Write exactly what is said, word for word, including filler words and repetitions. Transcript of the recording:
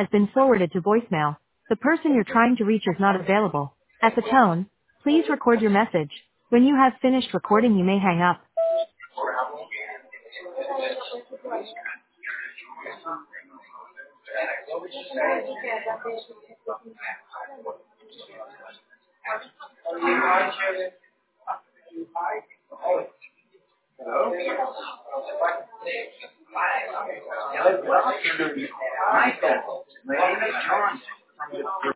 has been forwarded to voicemail. The person you're trying to reach is not available. At the tone, please record your message. When you have finished recording, you may hang up. Well, my my name is John.